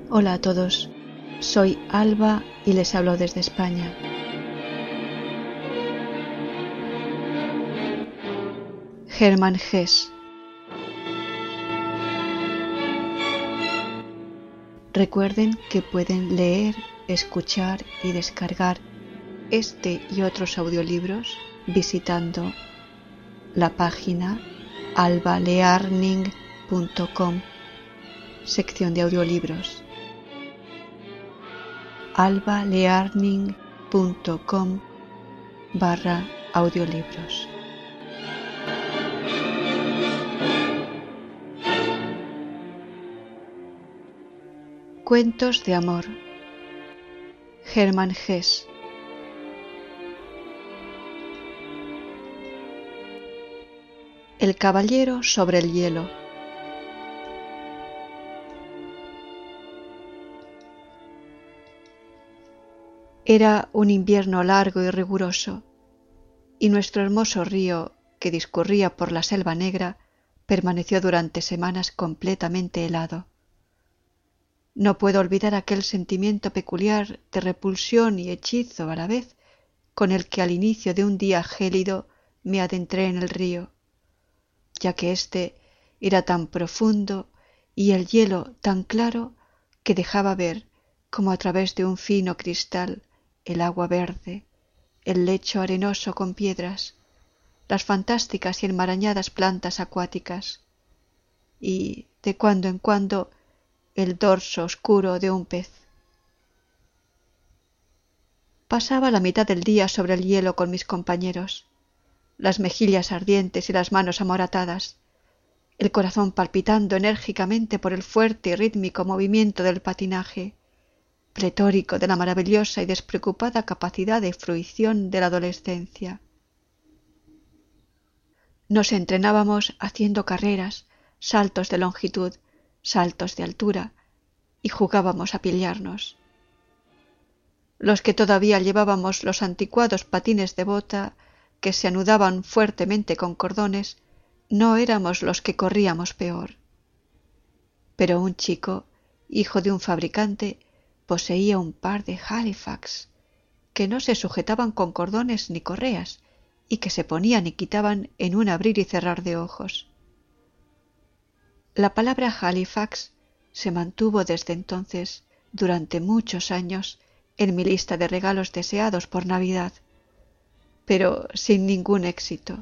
Hola a todos, soy Alba y les hablo desde España. Hermann Hesse. Recuerden que pueden leer, escuchar y descargar este y otros audiolibros visitando la página albalearning.com, sección de audiolibros. albalearning.com/audiolibros. Cuentos de amor. Hermann Hesse. El caballero sobre el hielo. Era un invierno largo y riguroso, y nuestro hermoso río, que discurría por la selva negra, permaneció durante semanas completamente helado. No puedo olvidar aquel sentimiento peculiar de repulsión y hechizo a la vez con el que al inicio de un día gélido me adentré en el río, ya que éste era tan profundo y el hielo tan claro que dejaba ver, como a través de un fino cristal, el agua verde, el lecho arenoso con piedras, las fantásticas y enmarañadas plantas acuáticas y, de cuando en cuando, el dorso oscuro de un pez. Pasaba la mitad del día sobre el hielo con mis compañeros, las mejillas ardientes y las manos amoratadas, el corazón palpitando enérgicamente por el fuerte y rítmico movimiento del patinaje, pletórico de la maravillosa y despreocupada capacidad de fruición de la adolescencia. Nos entrenábamos haciendo carreras, saltos de longitud, saltos de altura, y jugábamos a pillarnos. Los que todavía llevábamos los anticuados patines de bota, que se anudaban fuertemente con cordones, no éramos los que corríamos peor. Pero un chico, hijo de un fabricante, poseía un par de Halifax, que no se sujetaban con cordones ni correas, y que se ponían y quitaban en un abrir y cerrar de ojos. La palabra Halifax se mantuvo desde entonces, durante muchos años, en mi lista de regalos deseados por Navidad, pero sin ningún éxito.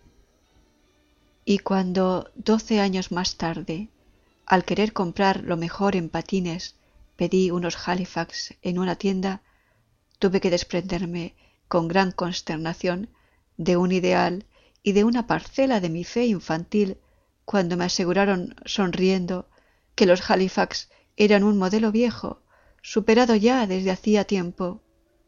Y cuando 12 años más tarde, al querer comprar lo mejor en patines, pedí unos Halifax en una tienda, tuve que desprenderme con gran consternación de un ideal y de una parcela de mi fe infantil cuando me aseguraron, sonriendo, que los Halifax eran un modelo viejo, superado ya desde hacía tiempo.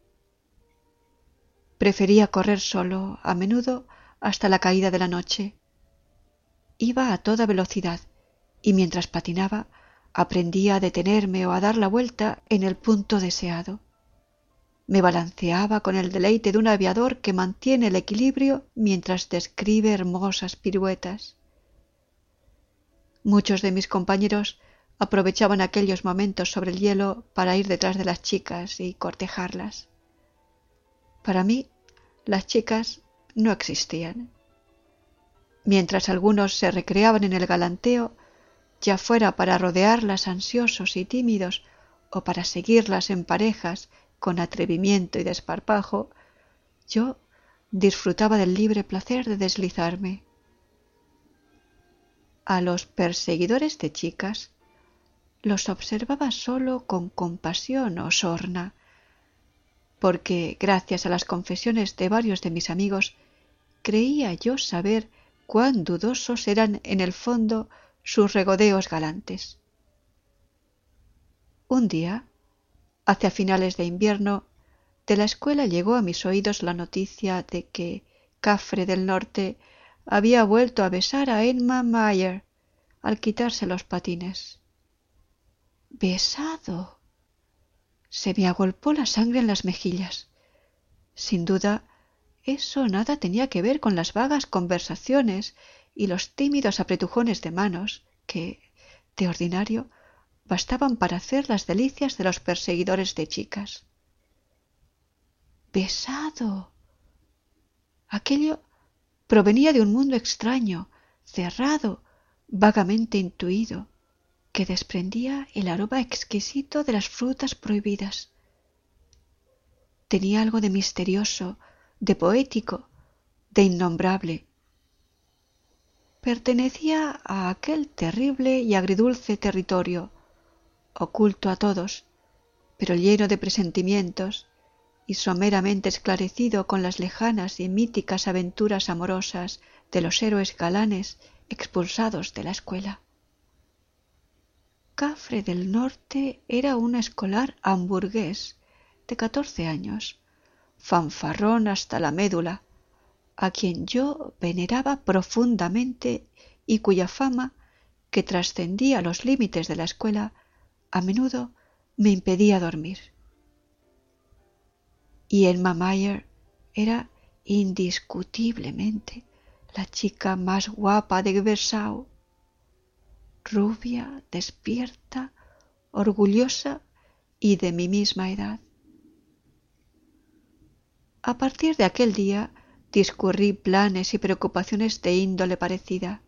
Prefería correr solo, a menudo, hasta la caída de la noche. Iba a toda velocidad, y mientras patinaba, aprendía a detenerme o a dar la vuelta en el punto deseado. Me balanceaba con el deleite de un aviador que mantiene el equilibrio mientras describe hermosas piruetas. Muchos de mis compañeros aprovechaban aquellos momentos sobre el hielo para ir detrás de las chicas y cortejarlas. Para mí, las chicas no existían. Mientras algunos se recreaban en el galanteo, ya fuera para rodearlas ansiosos y tímidos o para seguirlas en parejas con atrevimiento y desparpajo, yo disfrutaba del libre placer de deslizarme. A los perseguidores de chicas los observaba solo con compasión o sorna, porque, gracias a las confesiones de varios de mis amigos, creía yo saber cuán dudosos eran en el fondo sus regodeos galantes. Un día, hacia finales de invierno, de la escuela llegó a mis oídos la noticia de que Cafre del Norte había vuelto a besar a Emma Mayer al quitarse los patines. ¡Besado! Se me agolpó la sangre en las mejillas. Sin duda, eso nada tenía que ver con las vagas conversaciones y los tímidos apretujones de manos que, de ordinario, bastaban para hacer las delicias de los perseguidores de chicas. ¡Besado! Aquello provenía de un mundo extraño, cerrado, vagamente intuido, que desprendía el aroma exquisito de las frutas prohibidas. Tenía algo de misterioso, de poético, de innombrable. Pertenecía a aquel terrible y agridulce territorio, oculto a todos, pero lleno de presentimientos y someramente esclarecido con las lejanas y míticas aventuras amorosas de los héroes galanes expulsados de la escuela. Cafre del Norte era un escolar hamburgués de 14 años, fanfarrón hasta la médula, a quien yo veneraba profundamente y cuya fama, que trascendía los límites de la escuela, a menudo me impedía dormir. Y Emma Mayer era indiscutiblemente la chica más guapa de Geversau, rubia, despierta, orgullosa y de mi misma edad. A partir de aquel día discurrí planes y preocupaciones de índole parecida.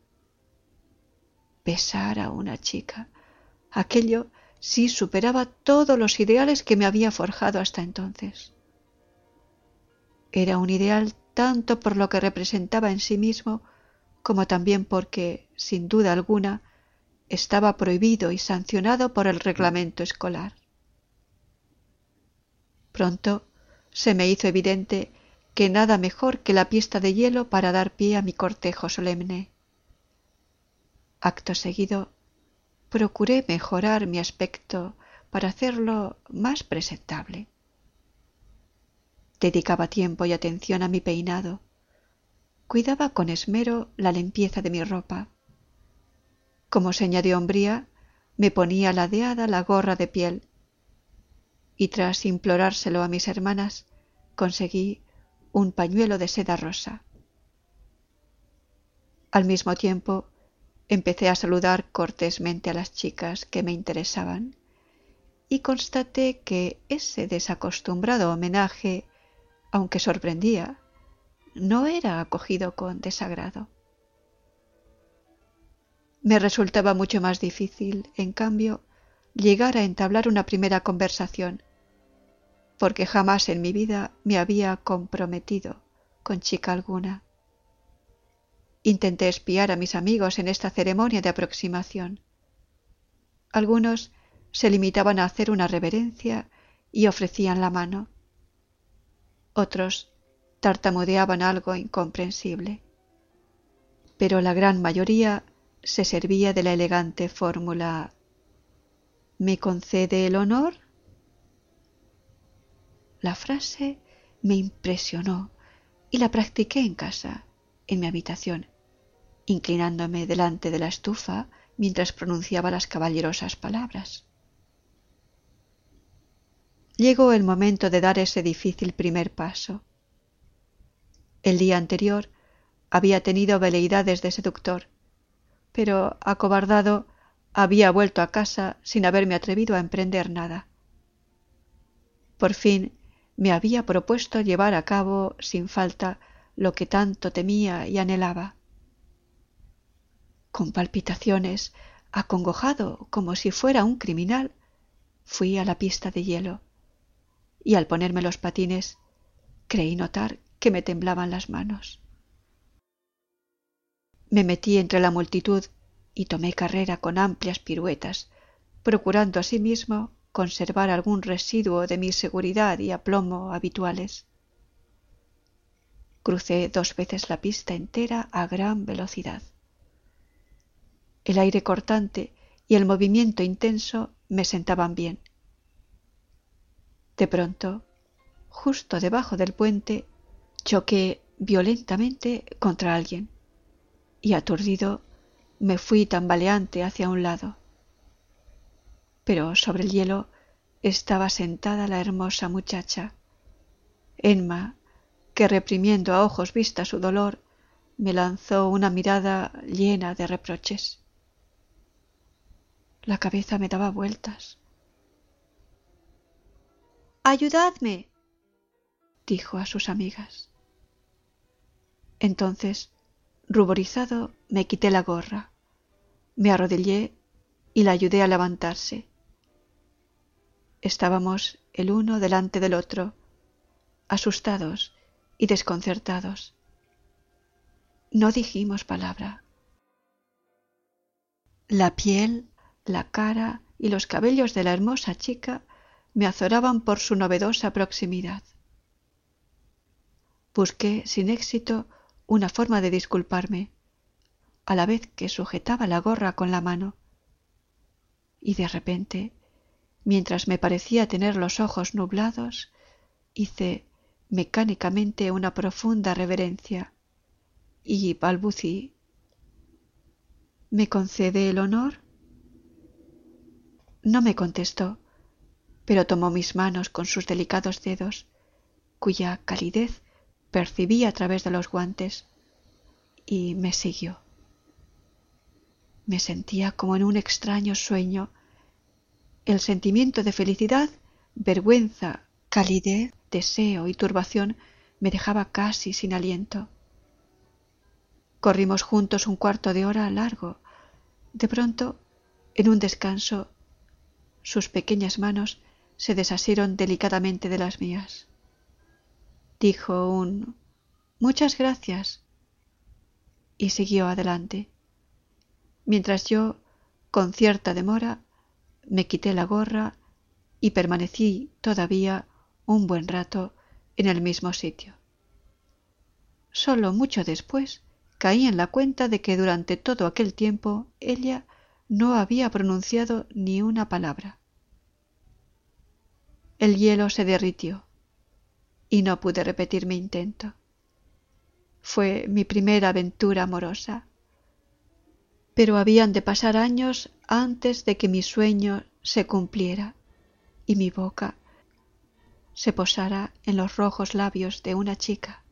Besar a una chica, aquello sí superaba todos los ideales que me había forjado hasta entonces. Era un ideal tanto por lo que representaba en sí mismo, como también porque, sin duda alguna, estaba prohibido y sancionado por el reglamento escolar. Pronto se me hizo evidente que nada mejor que la pista de hielo para dar pie a mi cortejo solemne. Acto seguido, procuré mejorar mi aspecto para hacerlo más presentable. Dedicaba tiempo y atención a mi peinado. Cuidaba con esmero la limpieza de mi ropa. Como seña de hombría, me ponía ladeada la gorra de piel, y tras implorárselo a mis hermanas, conseguí un pañuelo de seda rosa. Al mismo tiempo, empecé a saludar cortésmente a las chicas que me interesaban, y constaté que ese desacostumbrado homenaje, aunque sorprendía, no era acogido con desagrado. Me resultaba mucho más difícil, en cambio, llegar a entablar una primera conversación, porque jamás en mi vida me había comprometido con chica alguna. Intenté espiar a mis amigos en esta ceremonia de aproximación. Algunos se limitaban a hacer una reverencia y ofrecían la mano. Otros tartamudeaban algo incomprensible. Pero la gran mayoría se servía de la elegante fórmula ¿me concede el honor? La frase me impresionó y la practiqué en casa, en mi habitación, inclinándome delante de la estufa mientras pronunciaba las caballerosas palabras. Llegó el momento de dar ese difícil primer paso. El día anterior había tenido veleidades de seductor, pero acobardado había vuelto a casa sin haberme atrevido a emprender nada. Por fin me había propuesto llevar a cabo sin falta lo que tanto temía y anhelaba. Con palpitaciones, acongojado como si fuera un criminal, fui a la pista de hielo, y al ponerme los patines creí notar que me temblaban las manos. Me metí entre la multitud y tomé carrera con amplias piruetas, procurando asimismo conservar algún residuo de mi seguridad y aplomo habituales. Crucé 2 veces la pista entera a gran velocidad. El aire cortante y el movimiento intenso me sentaban bien. De pronto, justo debajo del puente, choqué violentamente contra alguien y aturdido me fui tambaleante hacia un lado. Pero sobre el hielo estaba sentada la hermosa muchacha, Emma, que reprimiendo a ojos vistas su dolor, me lanzó una mirada llena de reproches. La cabeza me daba vueltas. —¡Ayudadme! —dijo a sus amigas. Entonces, ruborizado, me quité la gorra, me arrodillé y la ayudé a levantarse. Estábamos el uno delante del otro, asustados y desconcertados. No dijimos palabra. La piel, la cara y los cabellos de la hermosa chica me azoraban por su novedosa proximidad. Busqué sin éxito una forma de disculparme, a la vez que sujetaba la gorra con la mano. Y de repente, mientras me parecía tener los ojos nublados, hice mecánicamente una profunda reverencia y balbucí: —¿Me concede el honor? No me contestó, pero tomó mis manos con sus delicados dedos, cuya calidez percibí a través de los guantes, y me siguió. Me sentía como en un extraño sueño. El sentimiento de felicidad, vergüenza, calidez, deseo y turbación me dejaba casi sin aliento. Corrimos juntos un cuarto de hora largo. De pronto, en un descanso, sus pequeñas manos se desasieron delicadamente de las mías. Dijo un «Muchas gracias» y siguió adelante, mientras yo, con cierta demora, me quité la gorra y permanecí todavía un buen rato en el mismo sitio. Solo mucho después caí en la cuenta de que durante todo aquel tiempo ella no había pronunciado ni una palabra. El hielo se derritió y no pude repetir mi intento. Fue mi primera aventura amorosa, pero habían de pasar años antes de que mi sueño se cumpliera y mi boca se posara en los rojos labios de una chica